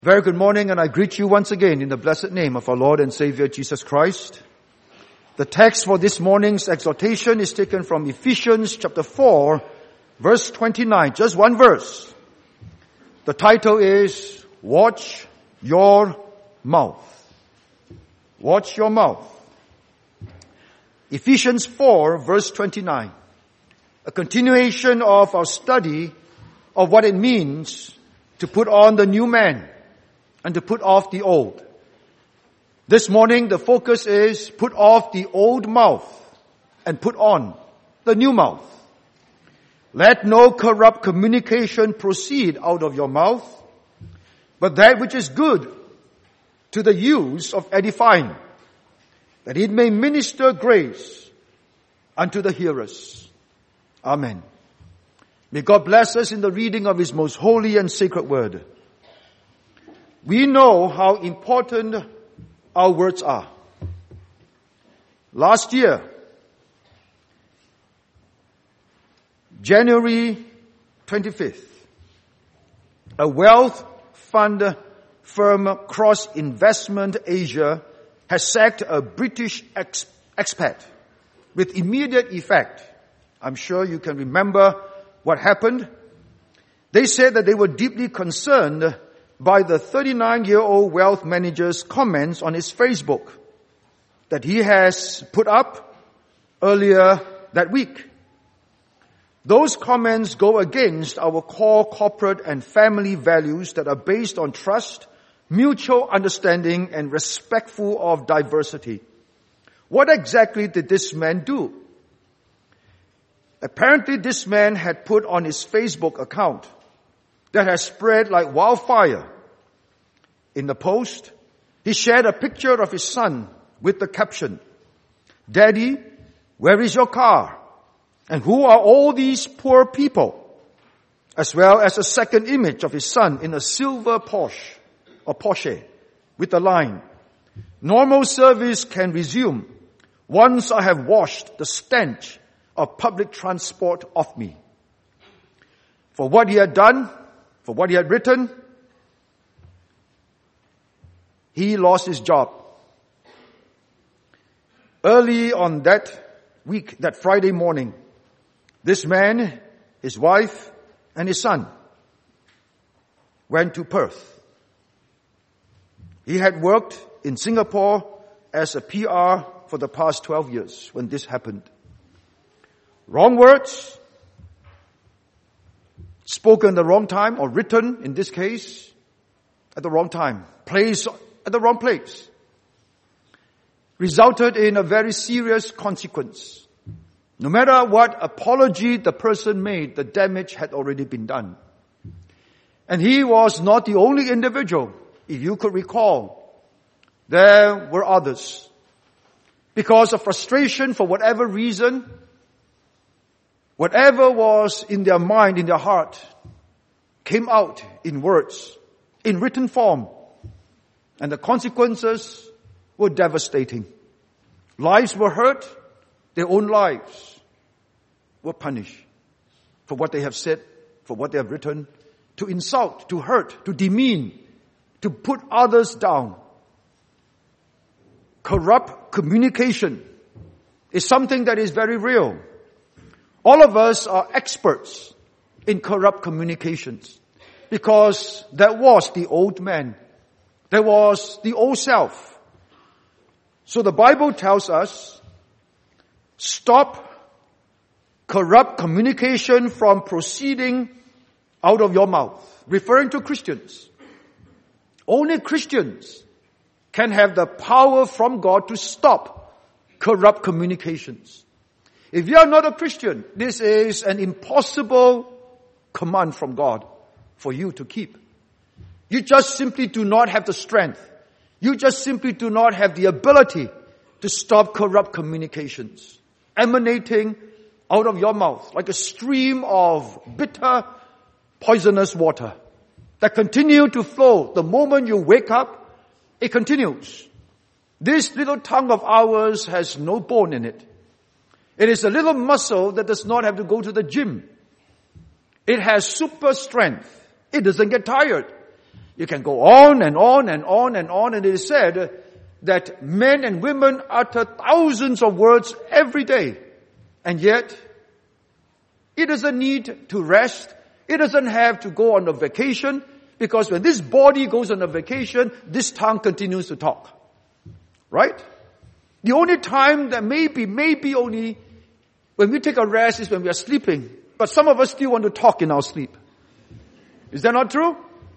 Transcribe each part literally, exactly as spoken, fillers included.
Very good morning, and I greet you once again in the blessed name of our Lord and Savior Jesus Christ. The text for this morning's exhortation is taken from Ephesians chapter four, verse twenty-nine, just one verse. The title is, Watch Your Mouth. Watch your mouth. Ephesians four, verse twenty-nine. A continuation of our study of what it means to put on the new man and to put off the old. This morning, the focus is put off the old mouth and put on the new mouth. Let no corrupt communication proceed out of your mouth, but that which is good to the use of edifying, that it may minister grace unto the hearers. Amen. May God bless us in the reading of His most holy and sacred word. We know how important our words are. Last year, January twenty-fifth, a wealth fund firm Cross Investment Asia has sacked a British ex- expat with immediate effect. I'm sure you can remember what happened. They said that they were deeply concerned by the thirty-nine-year-old wealth manager's comments on his Facebook that he has put up earlier that week. Those comments go against our core corporate and family values that are based on trust, mutual understanding, and respectful of diversity. What exactly did this man do? Apparently, this man had put on his Facebook account that has spread like wildfire. In the post, he shared a picture of his son with the caption, "Daddy, where is your car? And who are all these poor people?" As well as a second image of his son in a silver Porsche or Porsche with the line, "Normal service can resume once I have washed the stench of public transport off me." For what he had done, for what he had written, he lost his job. Early on that week, that Friday morning, this man, his wife, and his son went to Perth. He had worked in Singapore as a P R for the past twelve years when this happened. Wrong words, spoken at the wrong time, or written, in this case, at the wrong time, place at the wrong place, resulted in a very serious consequence. No matter what apology the person made, the damage had already been done. And he was not the only individual. If you could recall, there were others. Because of frustration, for whatever reason, whatever was in their mind, in their heart, came out in words, in written form. And the consequences were devastating. Lives were hurt. Their own lives were punished for what they have said, for what they have written, to insult, to hurt, to demean, to put others down. Corrupt communication is something that is very real. All of us are experts in corrupt communications because that was the old man. That was the old self. So the Bible tells us, stop corrupt communication from proceeding out of your mouth, referring to Christians. Only Christians can have the power from God to stop corrupt communications. If you are not a Christian, this is an impossible command from God for you to keep. You just simply do not have the strength. You just simply do not have the ability to stop corrupt communications emanating out of your mouth like a stream of bitter, poisonous water that continue to flow. The moment you wake up, it continues. This little tongue of ours has no bone in it. It is a little muscle that does not have to go to the gym. It has super strength. It doesn't get tired. You can go on and on and on and on, and it is said that men and women utter thousands of words every day. And yet, it doesn't need to rest. It doesn't have to go on a vacation, because when this body goes on a vacation, this tongue continues to talk. Right? The only time that maybe, maybe only when we take a rest is when we are sleeping. But some of us still want to talk in our sleep. Is that not true?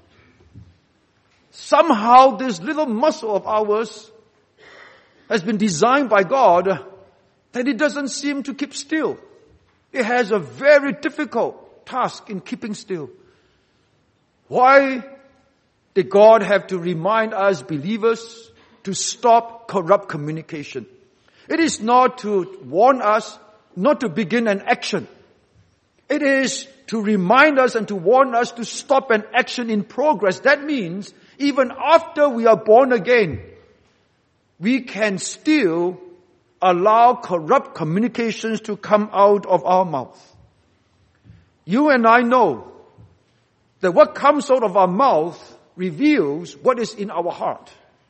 Somehow this little muscle of ours has been designed by God that it doesn't seem to keep still. It has a very difficult task in keeping still. Why did God have to remind us believers to stop corrupt communication? It is not to warn us not to begin an action. It is to remind us and to warn us to stop an action in progress. That means even after we are born again, we can still allow corrupt communications to come out of our mouth. You and I know that what comes out of our mouth reveals what is in our heart.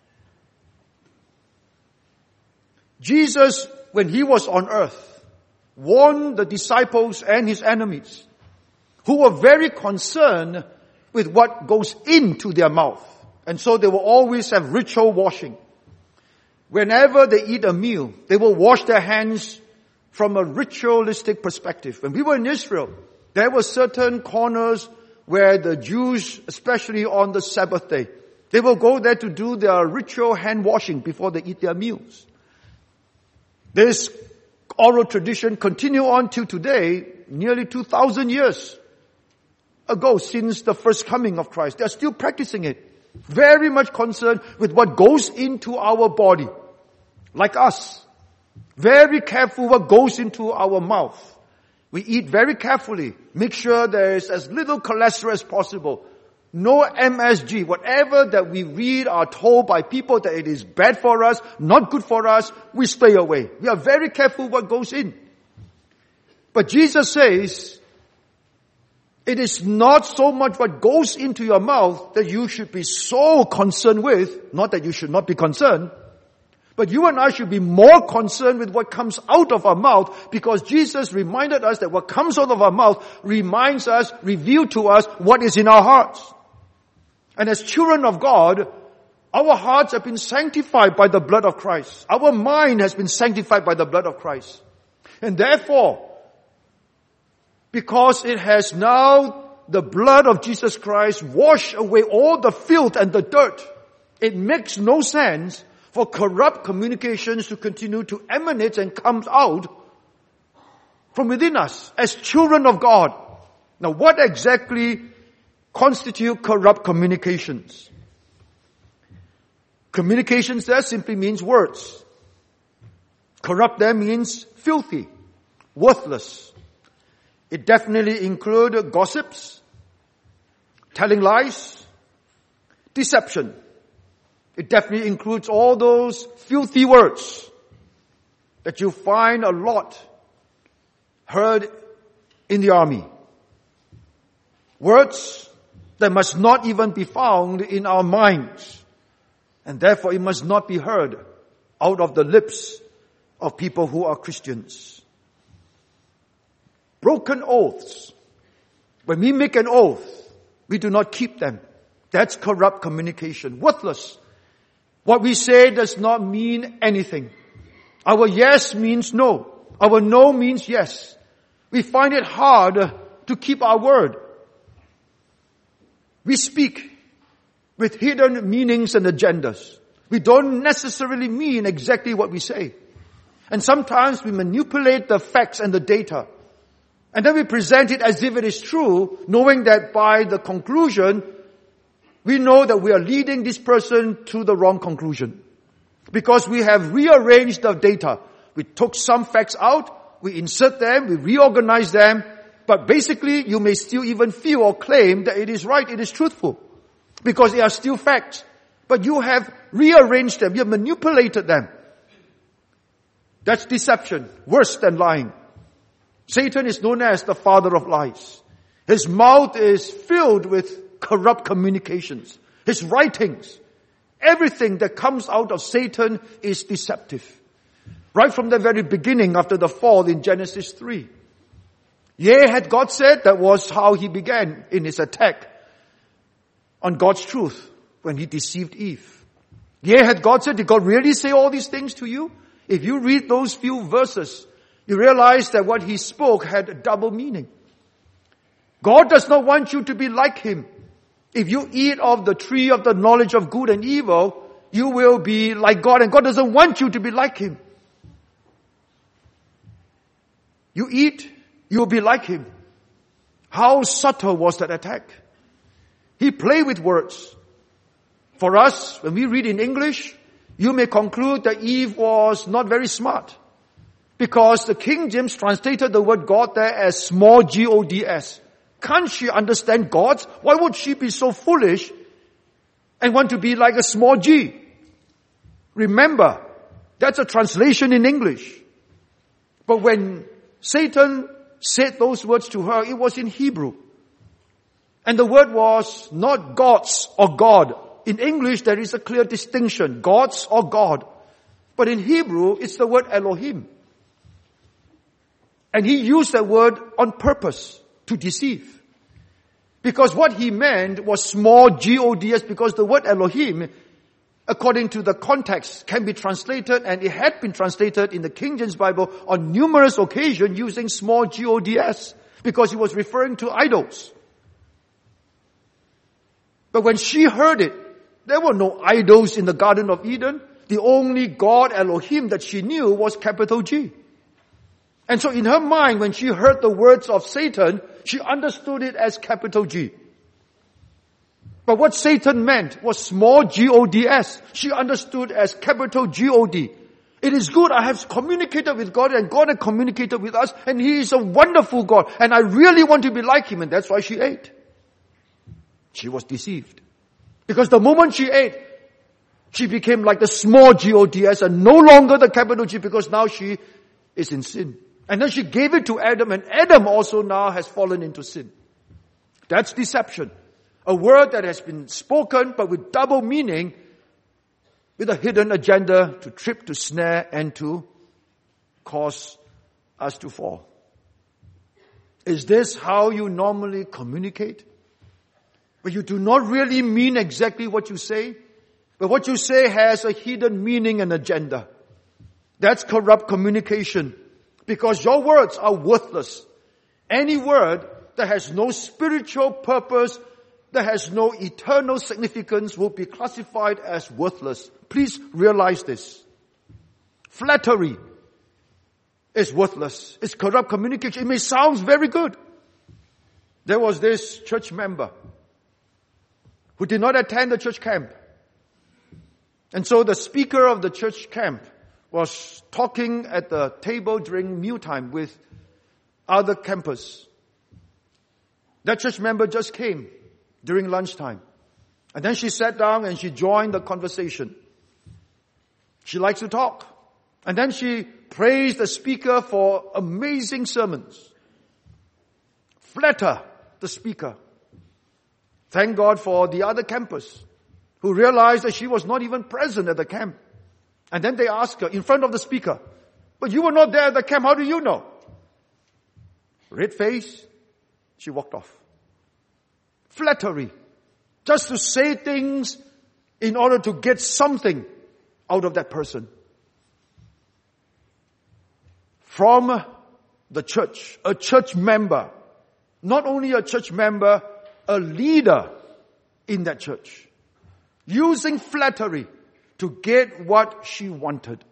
Jesus, when he was on earth, warned the disciples and his enemies, who were very concerned with what goes into their mouth. And so they will always have ritual washing. Whenever they eat a meal, they will wash their hands from a ritualistic perspective. When we were in Israel, there were certain corners where the Jews, especially on the Sabbath day, they will go there to do their ritual hand washing before they eat their meals. This oral tradition continues on till today, nearly two thousand years ago since the first coming of Christ. They are still practicing it. Very much concerned with what goes into our body. Like us. Very careful what goes into our mouth. We eat very carefully. Make sure there is as little cholesterol as possible. No M S G. Whatever that we read are told by people that it is bad for us, not good for us, we stay away. We are very careful what goes in. But Jesus says, it is not so much what goes into your mouth that you should be so concerned with, not that you should not be concerned, but you and I should be more concerned with what comes out of our mouth, because Jesus reminded us that what comes out of our mouth reminds us, reveals to us what is in our hearts. And as children of God, our hearts have been sanctified by the blood of Christ. Our mind has been sanctified by the blood of Christ. And therefore, because it has now the blood of Jesus Christ washed away all the filth and the dirt, it makes no sense for corrupt communications to continue to emanate and come out from within us as children of God. Now, what exactly constitute corrupt communications? Communications there simply means words. Corrupt there means filthy, worthless. It definitely includes gossips, telling lies, deception. It definitely includes all those filthy words that you find a lot heard in the army. Words that must not even be found in our minds, and therefore it must not be heard out of the lips of people who are Christians. Broken oaths. When we make an oath, we do not keep them. That's corrupt communication. Worthless. What we say does not mean anything. Our yes means no. Our no means yes. We find it hard to keep our word. We speak with hidden meanings and agendas. We don't necessarily mean exactly what we say. And sometimes we manipulate the facts and the data. And then we present it as if it is true, knowing that by the conclusion, we know that we are leading this person to the wrong conclusion. Because we have rearranged the data. We took some facts out, we insert them, we reorganize them, but basically you may still even feel or claim that it is right, it is truthful. Because they are still facts. But you have rearranged them, you have manipulated them. That's deception, worse than lying. Satan is known as the father of lies. His mouth is filled with corrupt communications. his writings, everything that comes out of Satan is deceptive. Right from the very beginning after the fall in Genesis three. Yea, had God said, that was how he began in his attack on God's truth when he deceived Eve. Yea, had God said, did God really say all these things to you? If you read those few verses, you realize that what he spoke had a double meaning. God does not want you to be like him. If you eat of the tree of the knowledge of good and evil, you will be like God, and God doesn't want you to be like him. You eat, you will be like him. How subtle was that attack? He played with words. For us, when we read in English, you may conclude that Eve was not very smart. Because the King James translated the word God there as small G O D S. Can't she understand God? Why would she be so foolish and want to be like a small g? Remember, that's a translation in English. But when Satan said those words to her, it was in Hebrew. And the word was not gods or God. In English, there is a clear distinction, gods or God. But in Hebrew, it's the word Elohim. And he used that word on purpose to deceive. Because what he meant was small G O D S, because the word Elohim, according to the context, can be translated, and it had been translated in the King James Bible on numerous occasions using small G O D S, because he was referring to idols. But when she heard it, there were no idols in the Garden of Eden. The only God, Elohim, that she knew was capital G. And so in her mind, when she heard the words of Satan, she understood it as capital G. But what Satan meant was small G O D S. She understood as capital G O D. It is good, I have communicated with God, and God has communicated with us, and he is a wonderful God, and I really want to be like him, and that's why she ate. She was deceived. Because the moment she ate, she became like the small G O D S and no longer the capital G, because now she is in sin. And then she gave it to Adam, and Adam also now has fallen into sin. That's deception. A word that has been spoken but with double meaning, with a hidden agenda to trip, to snare, and to cause us to fall. Is this how you normally communicate? But you do not really mean exactly what you say, but what you say has a hidden meaning and agenda. That's corrupt communication, because your words are worthless. Any word that has no spiritual purpose, that has no eternal significance, will be classified as worthless. Please realize this. Flattery is worthless. It's corrupt communication. It may sound very good. There was this church member who did not attend the church camp. And so the speaker of the church camp was talking at the table during mealtime with other campers. That church member just came during lunchtime. And then she sat down and she joined the conversation. She likes to talk. And then she praised the speaker for amazing sermons. Flatter the speaker. Thank God for the other campers who realized that she was not even present at the camp. And then they asked her in front of the speaker, but you were not there at the camp, how do you know? Red face, she walked off. Flattery. Just to say things in order to get something out of that person. From the church, a church member, not only a church member, a leader in that church, using flattery to get what she wanted.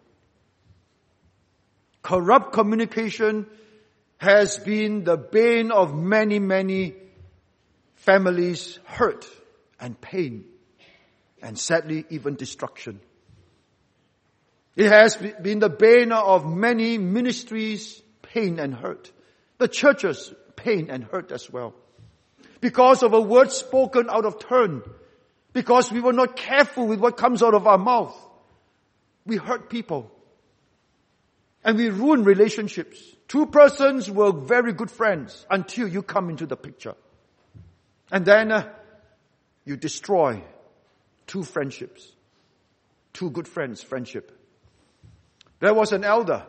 Corrupt communication has been the bane of many, many families' hurt and pain, and sadly even destruction. It has been the bane of many ministries' pain and hurt. The church's pain and hurt as well. Because of a word spoken out of turn. Because we were not careful with what comes out of our mouth. We hurt people. And we ruin relationships. Two persons were very good friends until you come into the picture. And then uh, you destroy two friendships. Two good friends, friendship. There was an elder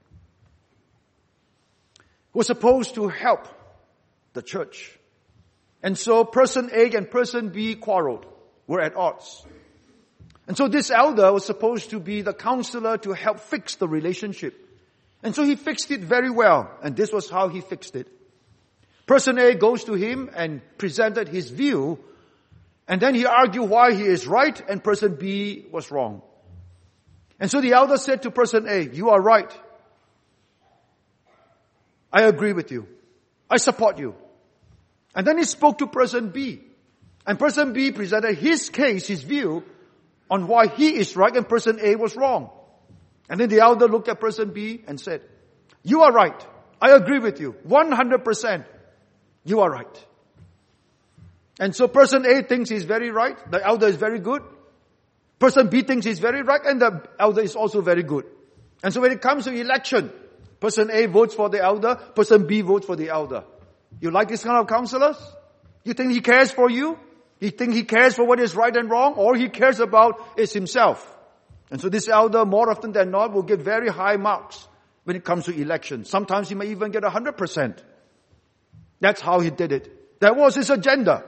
who was supposed to help the church. And so person A and person B quarreled, were at odds. And so this elder was supposed to be the counselor to help fix the relationship. And so he fixed it very well. And this was how he fixed it. Person A goes to him and presented his view. And then he argued why he is right and person B was wrong. And so the elder said to person A, you are right. I agree with you. I support you. And then he spoke to person B. And person B presented his case, his view, on why he is right and person A was wrong. And then the elder looked at person B and said, you are right. I agree with you. one hundred percent. You are right. And so person A thinks he's very right. The elder is very good. Person B thinks he's very right. And the elder is also very good. And so when it comes to election, person A votes for the elder. Person B votes for the elder. You like this kind of counselors? You think he cares for you? You think he cares for what is right and wrong? All he cares about is himself. And so this elder, more often than not, will get very high marks when it comes to election. Sometimes he may even get one hundred percent. That's how he did it. That was his agenda.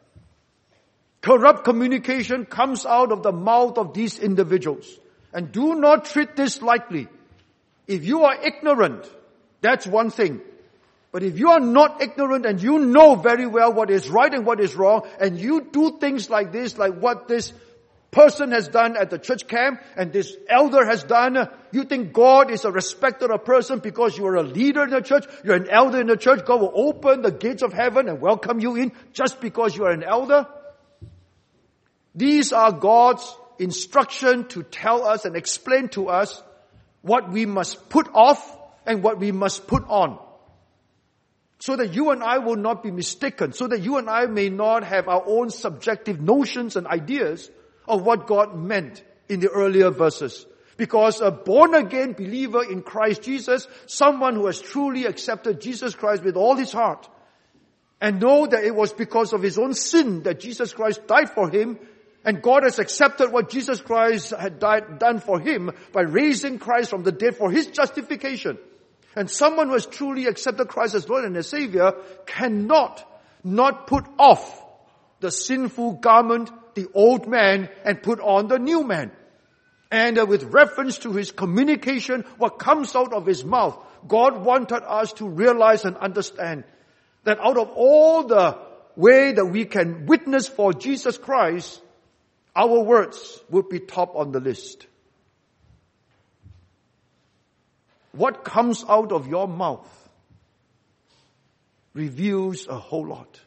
Corrupt communication comes out of the mouth of these individuals. And do not treat this lightly. If you are ignorant, that's one thing. But if you are not ignorant and you know very well what is right and what is wrong, and you do things like this, like what this person has done at the church camp and this elder has done, you think God is a respecter of person because you are a leader in the church, you're an elder in the church, God will open the gates of heaven and welcome you in just because you are an elder? These are God's instruction to tell us and explain to us what we must put off and what we must put on. So that you and I will not be mistaken. So that you and I may not have our own subjective notions and ideas of what God meant in the earlier verses. Because a born-again believer in Christ Jesus, someone who has truly accepted Jesus Christ with all his heart, and know that it was because of his own sin that Jesus Christ died for him, and God has accepted what Jesus Christ had died, done for him by raising Christ from the dead for his justification. And someone who has truly accepted Christ as Lord and as Savior cannot not put off the sinful garment, the old man, and put on the new man. And uh, with reference to his communication, what comes out of his mouth, God wanted us to realize and understand that out of all the way that we can witness for Jesus Christ, our words would be top on the list. What comes out of your mouth reveals a whole lot.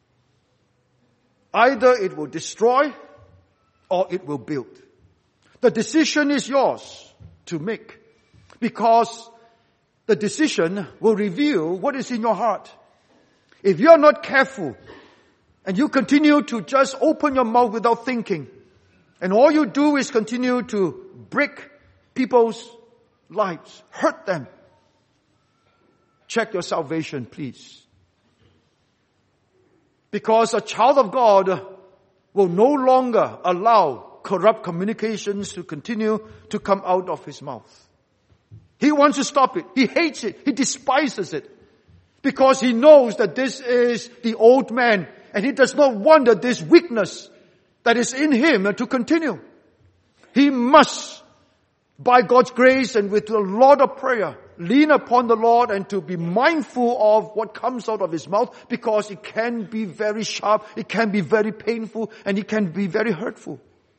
Either it will destroy or it will build. The decision is yours to make because the decision will reveal what is in your heart. If you are not careful and you continue to just open your mouth without thinking, and all you do is continue to break people's lives, hurt them, check your salvation, please. Because a child of God will no longer allow corrupt communications to continue to come out of his mouth. He wants to stop it. He hates it. He despises it. Because he knows that this is the old man and he does not want that this weakness that is in him to continue. He must, by God's grace and with a lot of prayer, lean upon the Lord and to be mindful of what comes out of his mouth because it can be very sharp, it can be very painful, and it can be very hurtful.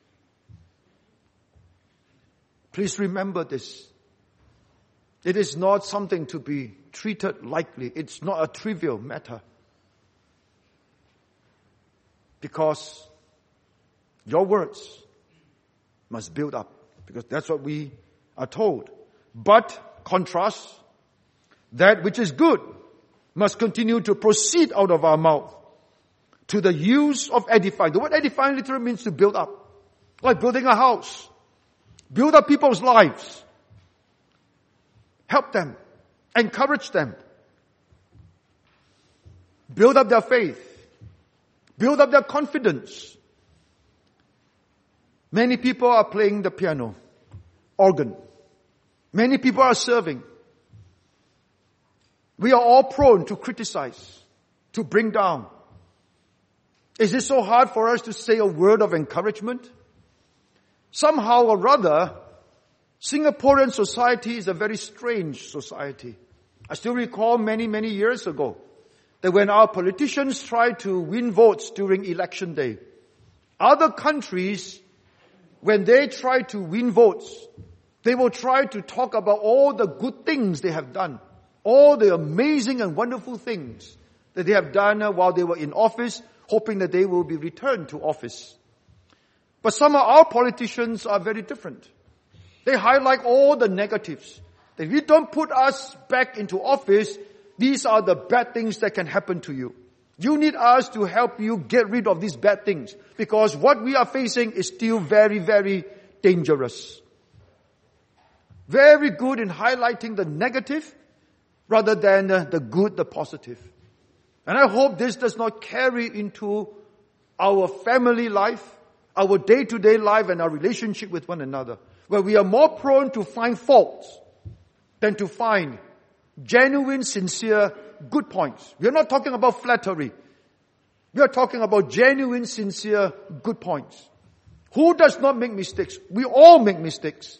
Please remember this. It is not something to be treated lightly. It's not a trivial matter. Because your words must build up. Because that's what we are told. But, contrast, that which is good must continue to proceed out of our mouth to the use of edifying. The word edifying literally means to build up. Like building a house. Build up people's lives. Help them. Encourage them. Build up their faith. Build up their confidence. Many people are playing the piano, organ. Many people are serving. We are all prone to criticize, to bring down. Is it so hard for us to say a word of encouragement? Somehow or rather, Singaporean society is a very strange society. I still recall many, many years ago that when our politicians tried to win votes during election day, other countries, when they try to win votes, they will try to talk about all the good things they have done, all the amazing and wonderful things that they have done while they were in office, hoping that they will be returned to office. But some of our politicians are very different. They highlight all the negatives. That if you don't put us back into office, these are the bad things that can happen to you. You need us to help you get rid of these bad things, because what we are facing is still very, very dangerous. Very good in highlighting the negative rather than uh, the good, the positive. And I hope this does not carry into our family life, our day-to-day life, and our relationship with one another, where we are more prone to find faults than to find genuine, sincere, good points. We are not talking about flattery. We are talking about genuine, sincere, good points. Who does not make mistakes? We all make mistakes.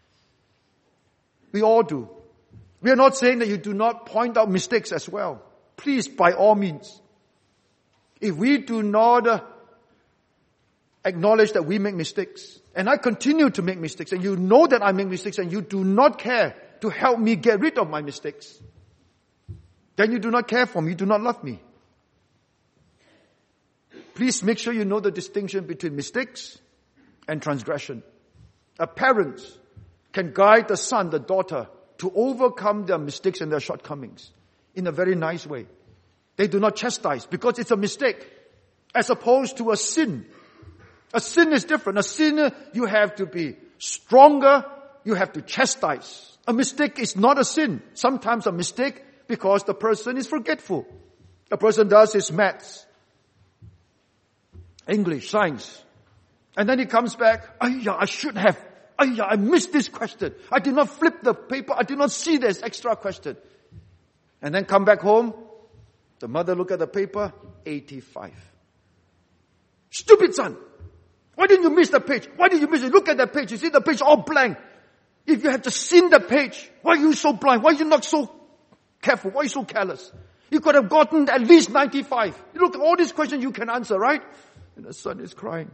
We all do. We are not saying that you do not point out mistakes as well. Please, by all means. If we do not uh, acknowledge that we make mistakes, and I continue to make mistakes, and you know that I make mistakes, and you do not care to help me get rid of my mistakes, then you do not care for me, you do not love me. Please make sure you know the distinction between mistakes and transgression. A parent can guide the son, the daughter, to overcome their mistakes and their shortcomings in a very nice way. They do not chastise because it's a mistake, as opposed to a sin. A sin is different. A sin, you have to be stronger, you have to chastise. A mistake is not a sin. Sometimes a mistake because the person is forgetful. A person does his maths, English, science, and then he comes back, Ayya, I should have, Ayya, I missed this question. I did not flip the paper. I did not see this extra question. And then come back home, the mother look at the paper, eighty-five. Stupid son! Why didn't you miss the page? Why did you miss it? Look at the page. You see the page all blank. If you have to seen the page, why are you so blind? Why are you not so careful? Why are you so careless? You could have gotten at least ninety-five. You look at all these questions you can answer, right? And the son is crying.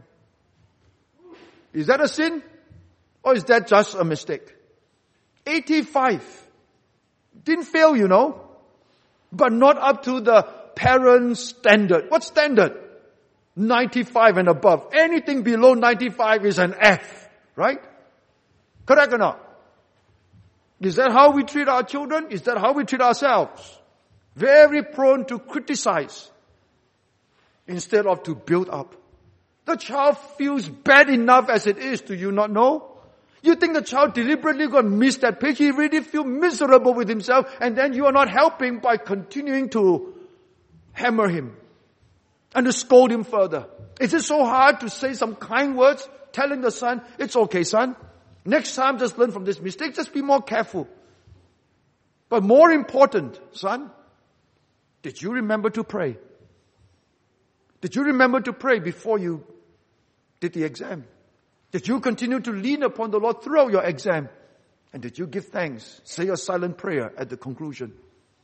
Is that a sin? Or is that just a mistake? eighty-five. Didn't fail, you know. But not up to the parent's standard. What standard? ninety-five and above. Anything below ninety-five is an F. Right? Correct or not? Is that how we treat our children? Is that how we treat ourselves? Very prone to criticize instead of to build up. The child feels bad enough as it is. Do you not know? You think the child deliberately going to miss that page? He really feels miserable with himself, and then you are not helping by continuing to hammer him and to scold him further. Is it so hard to say some kind words, telling the son, it's okay, son. Next time, just learn from this mistake. Just be more careful. But more important, son, did you remember to pray? Did you remember to pray before you did the exam? Did you continue to lean upon the Lord throughout your exam? And did you give thanks? Say a silent prayer at the conclusion.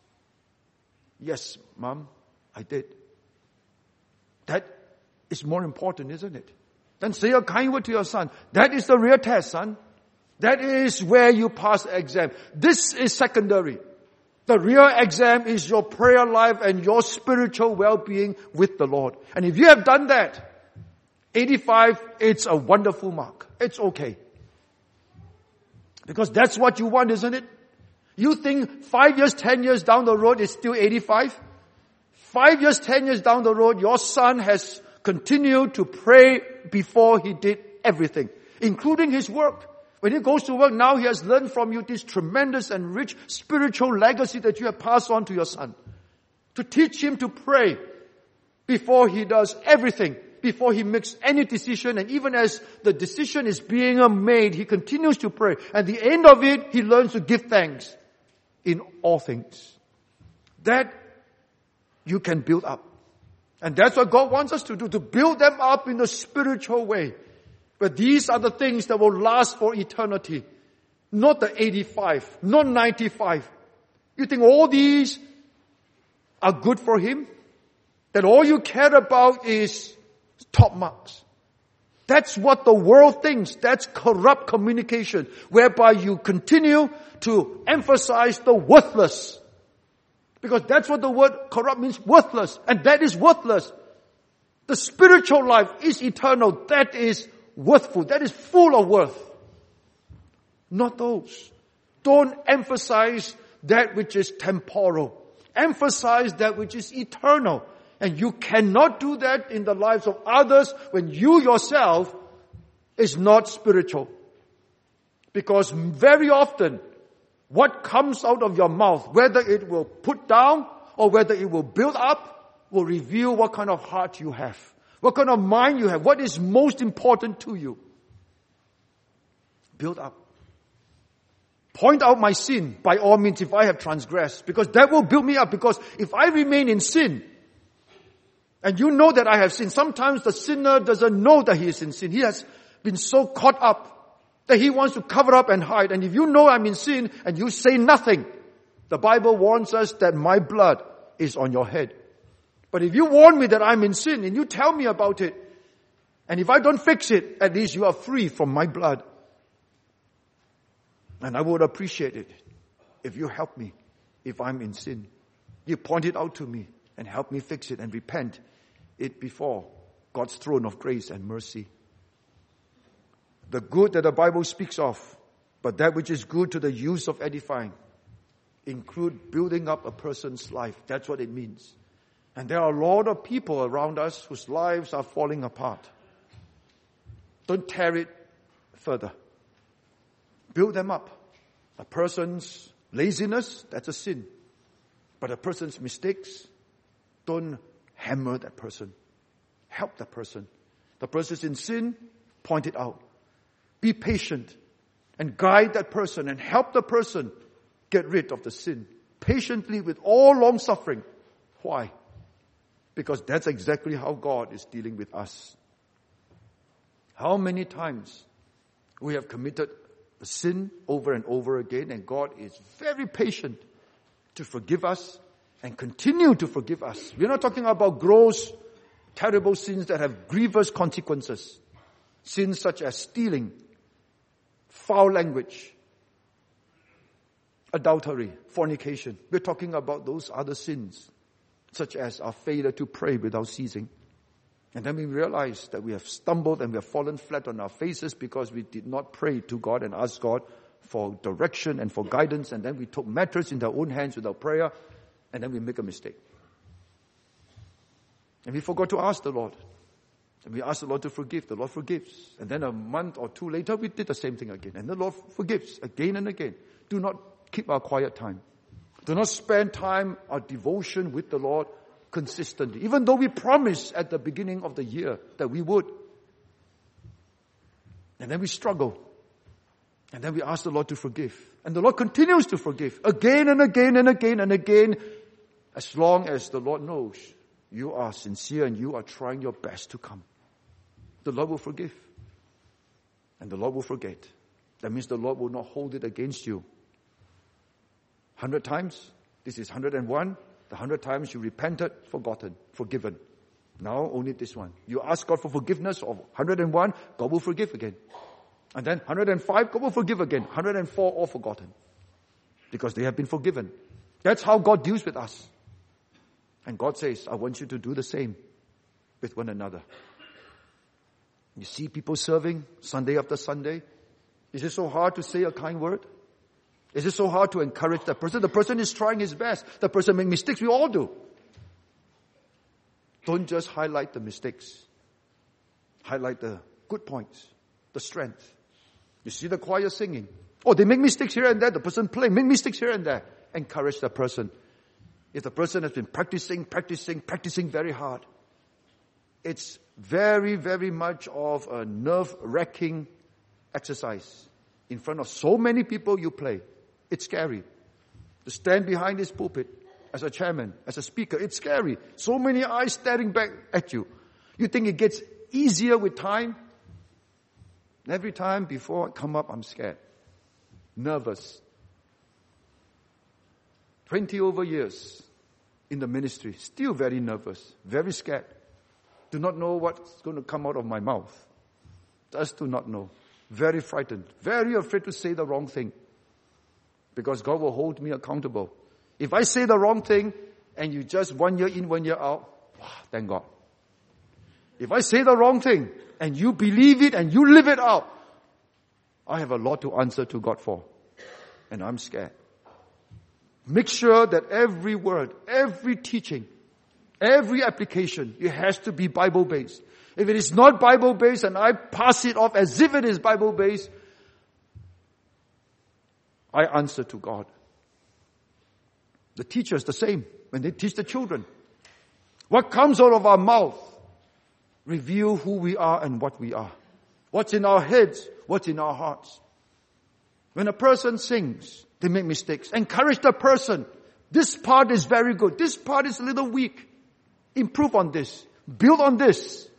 Yes, Mom, I did. That is more important, isn't it? Then say a kind word to your son. That is the real test, son. That is where you pass the exam. This is secondary. The real exam is your prayer life and your spiritual well-being with the Lord. And if you have done that, eighty-five, it's a wonderful mark. It's okay. Because that's what you want, isn't it? You think five years, ten years down the road is still eighty-five? Five years, ten years down the road, your son has continued to pray before he did everything, including his work. When he goes to work now, he has learned from you this tremendous and rich spiritual legacy that you have passed on to your son. To teach him to pray before he does everything. before he makes any decision. And even as the decision is being made, he continues to pray. At the end of it, he learns to give thanks in all things. That you can build up. And that's what God wants us to do, to build them up in a spiritual way. But these are the things that will last for eternity. Not the eighty-five, not ninety-five. You think all these are good for him? That all you care about is top marks. That's what the world thinks. That's corrupt communication, whereby you continue to emphasize the worthless. Because that's what the word corrupt means, worthless. And that is worthless. The spiritual life is eternal. That is worthful. That is full of worth. Not those. Don't emphasize that which is temporal. Emphasize that which is eternal. And you cannot do that in the lives of others when you yourself is not spiritual. Because very often, what comes out of your mouth, whether it will put down or whether it will build up, will reveal what kind of heart you have. What kind of mind you have. What is most important to you. Build up. Point out my sin by all means if I have transgressed. Because that will build me up. Because if I remain in sin, and you know that I have sinned, sometimes the sinner doesn't know that he is in sin. He has been so caught up that he wants to cover up and hide. And if you know I'm in sin and you say nothing, the Bible warns us that my blood is on your head. But if you warn me that I'm in sin and you tell me about it, and if I don't fix it, at least you are free from my blood. And I would appreciate it if you help me if I'm in sin. You point it out to me and help me fix it and repent it before God's throne of grace and mercy. The good that the Bible speaks of, but that which is good to the use of edifying, include building up a person's life. That's what it means. And there are a lot of people around us whose lives are falling apart. Don't tear it further. Build them up. A person's laziness, that's a sin. But a person's mistakes, don't hammer that person. Help that person. The person's in sin, point it out. Be patient and guide that person and help the person get rid of the sin. Patiently with all long suffering. Why? Because that's exactly how God is dealing with us. How many times we have committed a sin over and over again, and God is very patient to forgive us and continue to forgive us. We're not talking about gross, terrible sins that have grievous consequences. Sins such as stealing, foul language, adultery, fornication. We're talking about those other sins, such as our failure to pray without ceasing. And then we realize that we have stumbled and we have fallen flat on our faces because we did not pray to God and ask God for direction and for guidance. And then we took matters in our own hands without prayer. And then we make a mistake. And we forgot to ask the Lord. And we asked the Lord to forgive. The Lord forgives. And then a month or two later, we did the same thing again. And the Lord forgives again and again. Do not keep our quiet time. Do not spend time, our devotion with the Lord consistently. Even though we promised at the beginning of the year that we would. And then we struggle. And then we ask the Lord to forgive. And the Lord continues to forgive again and again and again and again, as long as the Lord knows you are sincere and you are trying your best to come. The Lord will forgive. And the Lord will forget. That means the Lord will not hold it against you. Hundred times, this is hundred and one. The hundred times you repented, forgotten, forgiven. Now only this one. You ask God for forgiveness of one hundred and one, God will forgive again. And then one hundred and five, God will forgive again. one hundred and four, all forgotten. Because they have been forgiven. That's how God deals with us. And God says, I want you to do the same with one another. You see people serving Sunday after Sunday. Is it so hard to say a kind word? Is it so hard to encourage that person? The person is trying his best. The person makes mistakes. We all do. Don't just highlight the mistakes. Highlight the good points, the strength. You see the choir singing. Oh, they make mistakes here and there. The person playing, make mistakes here and there. Encourage the person. If the person has been practicing, practicing, practicing very hard, it's very, very much of a nerve-wracking exercise. In front of so many people you play. It's scary. To stand behind this pulpit as a chairman, as a speaker, it's scary. So many eyes staring back at you. You think it gets easier with time? Every time before I come up, I'm scared. Nervous. Twenty over years in the ministry, still very nervous, very scared. Do not know what's going to come out of my mouth. Just do not know. Very frightened, very afraid to say the wrong thing. Because God will hold me accountable. If I say the wrong thing, and you just one year in, one year out, wow, thank God. If I say the wrong thing, and you believe it, and you live it out, I have a lot to answer to God for. And I'm scared. Make sure that every word, every teaching, every application, it has to be Bible-based. If it is not Bible-based and I pass it off as if it is Bible-based, I answer to God. The teachers, the same, when they teach the children. What comes out of our mouth reveal who we are and what we are. What's in our heads, what's in our hearts. When a person sings, they make mistakes. Encourage the person. This part is very good. This part is a little weak. Improve on this. Build on this.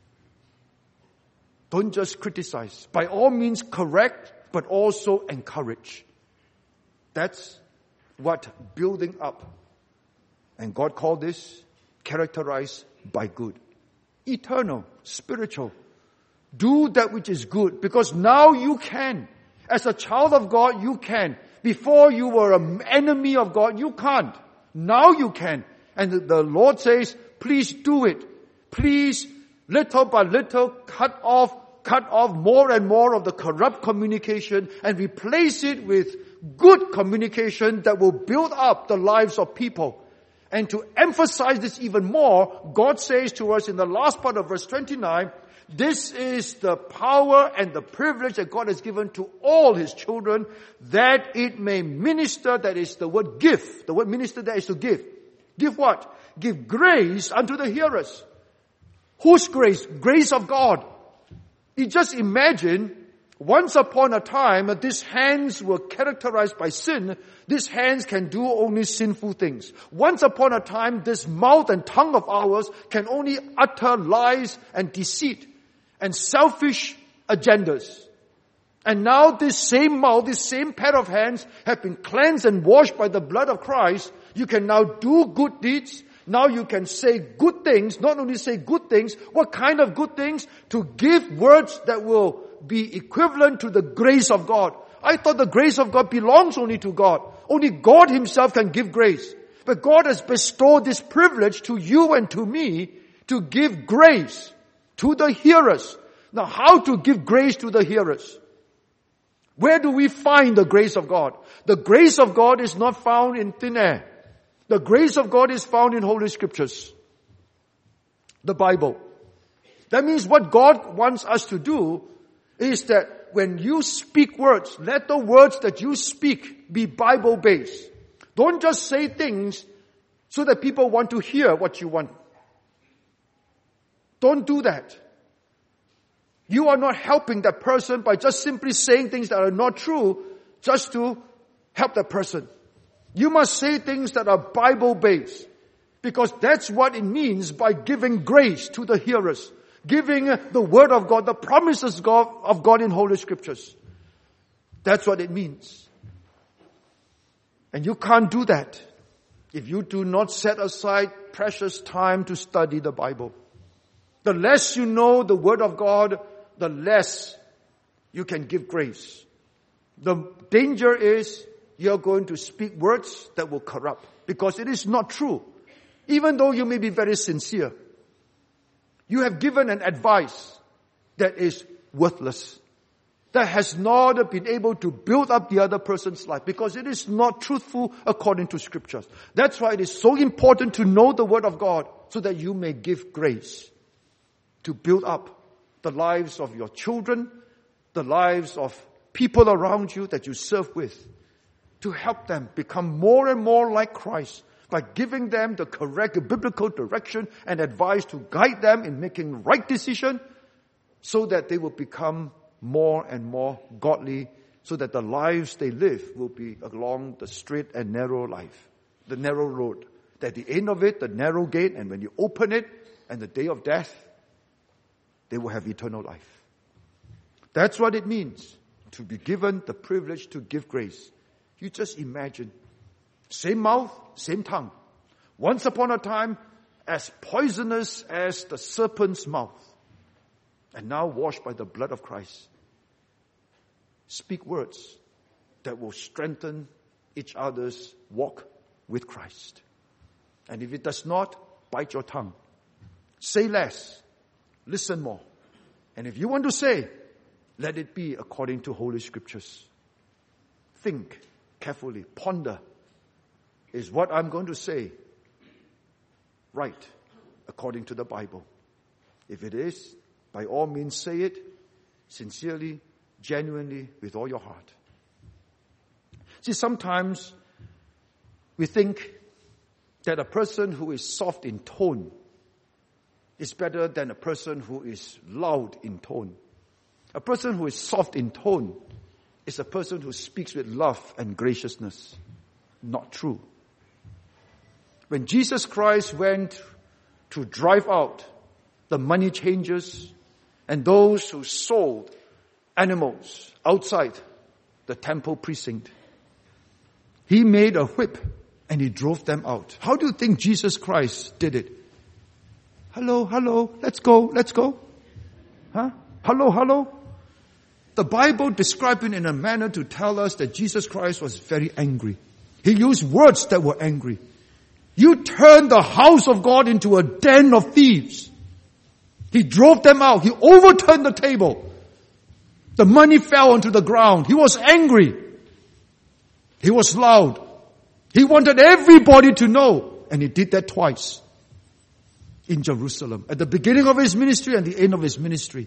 Don't just criticize. By all means correct, but also encourage. That's what building up. And God called this characterized by good. Eternal, spiritual. Do that which is good, because now you can. As a child of God, you can. Before you were an enemy of God, you can't. Now you can. And the Lord says, please do it. Please, little by little, cut off, cut off more and more of the corrupt communication and replace it with good communication that will build up the lives of people. And to emphasize this even more, God says to us in the last part of verse twenty-nine, this is the power and the privilege that God has given to all His children, that it may minister, that is the word give. The word minister there is to give. Give what? Give grace unto the hearers. Whose grace? Grace of God. You just imagine, once upon a time, these hands were characterized by sin. These hands can do only sinful things. Once upon a time, this mouth and tongue of ours can only utter lies and deceit and selfish agendas. And now this same mouth, this same pair of hands have been cleansed and washed by the blood of Christ. You can now do good deeds. Now you can say good things, not only say good things, what kind of good things? To give words that will be equivalent to the grace of God. I thought the grace of God belongs only to God. Only God Himself can give grace. But God has bestowed this privilege to you and to me to give grace to the hearers. Now, how to give grace to the hearers? Where do we find the grace of God? The grace of God is not found in thin air. The grace of God is found in Holy Scriptures. The Bible. That means what God wants us to do is that when you speak words, let the words that you speak be Bible-based. Don't just say things so that people want to hear what you want. Don't do that. You are not helping that person by just simply saying things that are not true just to help that person. You must say things that are Bible-based, because that's what it means by giving grace to the hearers. Giving the Word of God, the promises of God in Holy Scriptures. That's what it means. And you can't do that if you do not set aside precious time to study the Bible. The less you know the Word of God, the less you can give grace. The danger is you're going to speak words that will corrupt, because it is not true. Even though you may be very sincere, you have given an advice that is worthless, that has not been able to build up the other person's life, because it is not truthful according to Scriptures. That's why it is so important to know the Word of God, so that you may give grace to build up the lives of your children, the lives of people around you that you serve with, to help them become more and more like Christ, by giving them the correct biblical direction and advice to guide them in making right decision, so that they will become more and more godly, so that the lives they live will be along the straight and narrow life, the narrow road. At the end of it, the narrow gate, and when you open it, and the day of death, they will have eternal life. That's what it means to be given the privilege to give grace. You just imagine, same mouth, same tongue. Once upon a time, as poisonous as the serpent's mouth, and now washed by the blood of Christ. Speak words that will strengthen each other's walk with Christ. And if it does not, bite your tongue. Say less. Listen more. And if you want to say, let it be according to Holy Scriptures. Think carefully. Ponder. Is what I'm going to say right according to the Bible? If it is, by all means say it sincerely, genuinely, with all your heart. See, sometimes we think that a person who is soft in tone is better than a person who is loud in tone. A person who is soft in tone is a person who speaks with love and graciousness. Not true. When Jesus Christ went to drive out the money changers and those who sold animals outside the temple precinct, he made a whip and he drove them out. How do you think Jesus Christ did it? Hello, hello, let's go, let's go. Huh? Hello, hello. The Bible described it in a manner to tell us that Jesus Christ was very angry. He used words that were angry. You turned the house of God into a den of thieves. He drove them out. He overturned the table. The money fell onto the ground. He was angry. He was loud. He wanted everybody to know. And he did that twice in Jerusalem. At the beginning of his ministry and the end of his ministry.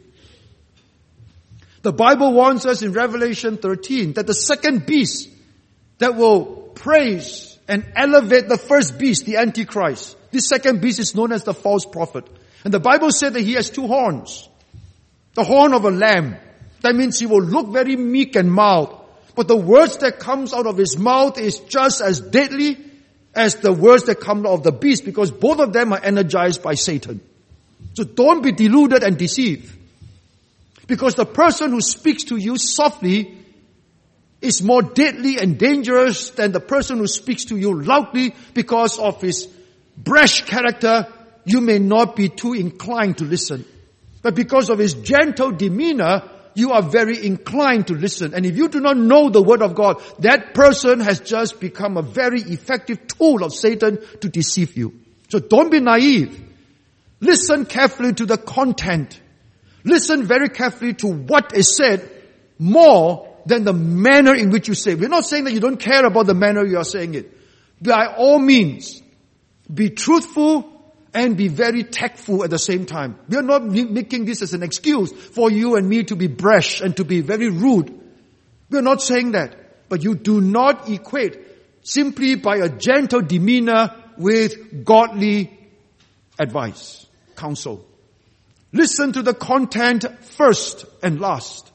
The Bible warns us in Revelation thirteen that the second beast that will praise and elevate the first beast, the Antichrist. This second beast is known as the false prophet. And the Bible said that he has two horns. The horn of a lamb. That means he will look very meek and mild. But the words that comes out of his mouth is just as deadly as the words that come out of the beast, because both of them are energized by Satan. So don't be deluded and deceived. Because the person who speaks to you softly is more deadly and dangerous than the person who speaks to you loudly. Because of his brash character, you may not be too inclined to listen. But because of his gentle demeanor, you are very inclined to listen. And if you do not know the Word of God, that person has just become a very effective tool of Satan to deceive you. So don't be naive. Listen carefully to the content. Listen very carefully to what is said more than the manner in which you say it. We're not saying that you don't care about the manner you are saying it. By all means, be truthful and be very tactful at the same time. We are not making this as an excuse for you and me to be brash and to be very rude. We are not saying that. But you do not equate simply by a gentle demeanor with godly advice, counsel. Listen to the content first and last.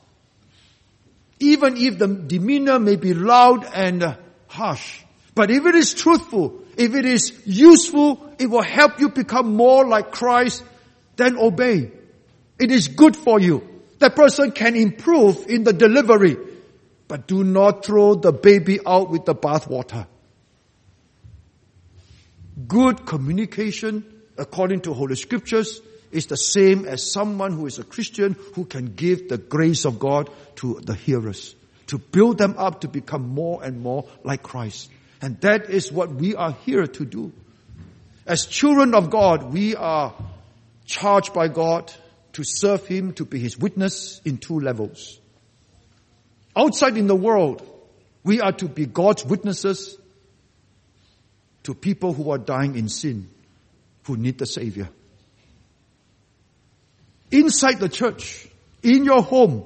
Even if the demeanor may be loud and harsh. But if it is truthful, if it is useful, it will help you become more like Christ, then obey. It is good for you. That person can improve in the delivery. But do not throw the baby out with the bathwater. Good communication, according to Holy Scriptures, is the same as someone who is a Christian who can give the grace of God to the hearers, to build them up to become more and more like Christ. And that is what we are here to do. As children of God, we are charged by God to serve Him, to be His witness in two levels. Outside in the world, we are to be God's witnesses to people who are dying in sin, who need the Savior. Inside the church, in your home,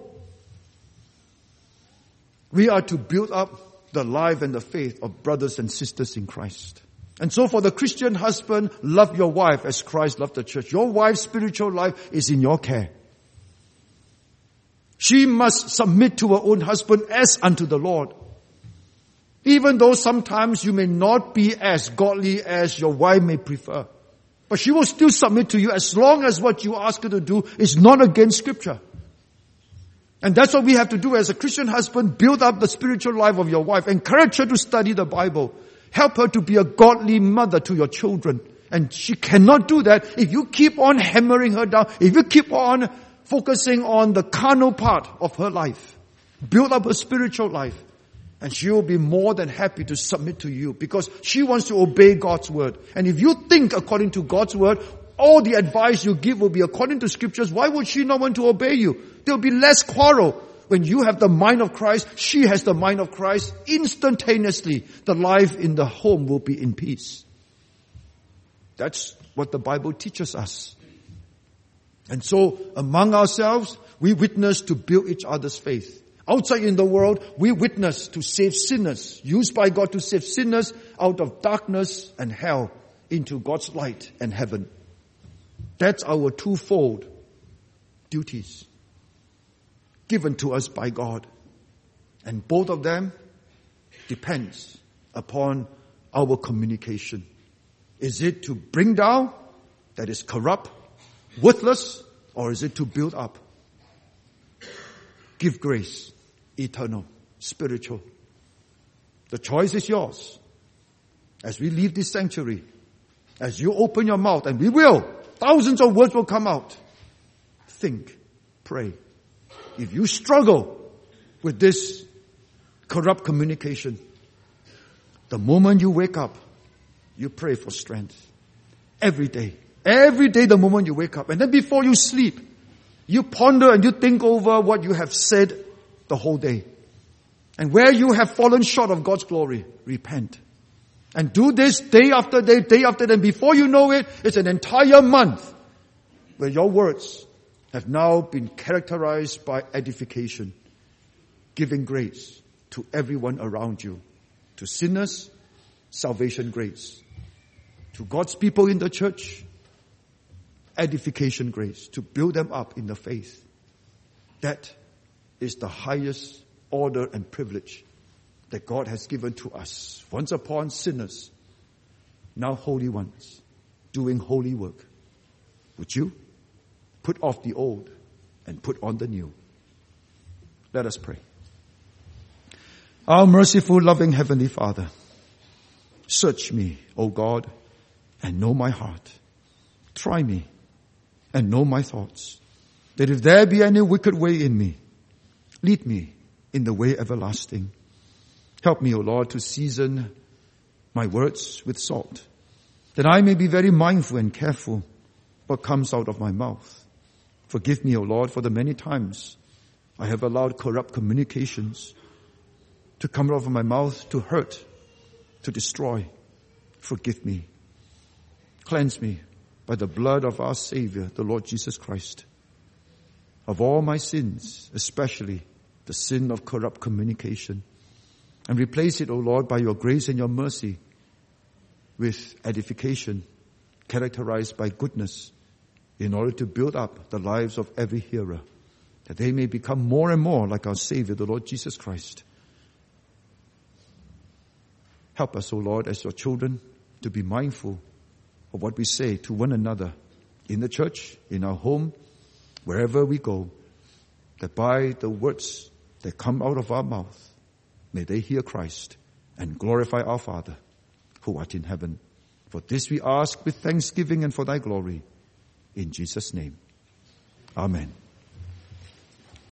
we are to build up the life and the faith of brothers and sisters in Christ. And so for the Christian husband, love your wife as Christ loved the church. Your wife's spiritual life is in your care. She must submit to her own husband as unto the Lord. Even though sometimes you may not be as godly as your wife may prefer. But she will still submit to you as long as what you ask her to do is not against Scripture. And that's what we have to do as a Christian husband. Build up the spiritual life of your wife. Encourage her to study the Bible. Help her to be a godly mother to your children. And she cannot do that if you keep on hammering her down. If you keep on focusing on the carnal part of her life. Build up her spiritual life. And she will be more than happy to submit to you because she wants to obey God's word. And if you think according to God's word, all the advice you give will be according to Scriptures, why would she not want to obey you? There will be less quarrel. When you have the mind of Christ, she has the mind of Christ. Instantaneously, the life in the home will be in peace. That's what the Bible teaches us. And so, among ourselves, we witness to build each other's faith. Outside in the world, we witness to save sinners, used by God to save sinners out of darkness and hell into God's light and heaven. That's our twofold duties given to us by God. And both of them depends upon our communication. Is it to bring down, that is corrupt, worthless, or is it to build up? Give grace, eternal, spiritual. The choice is yours. As we leave this sanctuary, as you open your mouth, and we will, thousands of words will come out. Think, pray. If you struggle with this corrupt communication, the moment you wake up, you pray for strength. Every day. Every day the moment you wake up. And then before you sleep, you ponder and you think over what you have said the whole day. And where you have fallen short of God's glory, repent. And do this day after day, day after day. And before you know it, it's an entire month where your words have now been characterized by edification, giving grace to everyone around you. To sinners, salvation grace. To God's people in the church, edification grace. To build them up in the faith. That is the highest order and privilege that God has given to us. Once upon sinners, now holy ones, doing holy work. Would you put off the old and put on the new? Let us pray. Our merciful, loving Heavenly Father, search me, O God, and know my heart. Try me and know my thoughts, that if there be any wicked way in me, lead me in the way everlasting. Help me, O Lord, to season my words with salt, that I may be very mindful and careful what comes out of my mouth. Forgive me, O Lord, for the many times I have allowed corrupt communications to come out of my mouth to hurt, to destroy. Forgive me. Cleanse me by the blood of our Savior, the Lord Jesus Christ, of all my sins, especially the sin of corrupt communication. And replace it, O Lord, by your grace and your mercy with edification characterized by goodness, in order to build up the lives of every hearer, that they may become more and more like our Savior, the Lord Jesus Christ. Help us, O Lord, as your children, to be mindful of what we say to one another in the church, in our home, wherever we go, that by the words that come out of our mouth, may they hear Christ and glorify our Father who art in heaven. For this we ask with thanksgiving and for thy glory. In Jesus' name. Amen.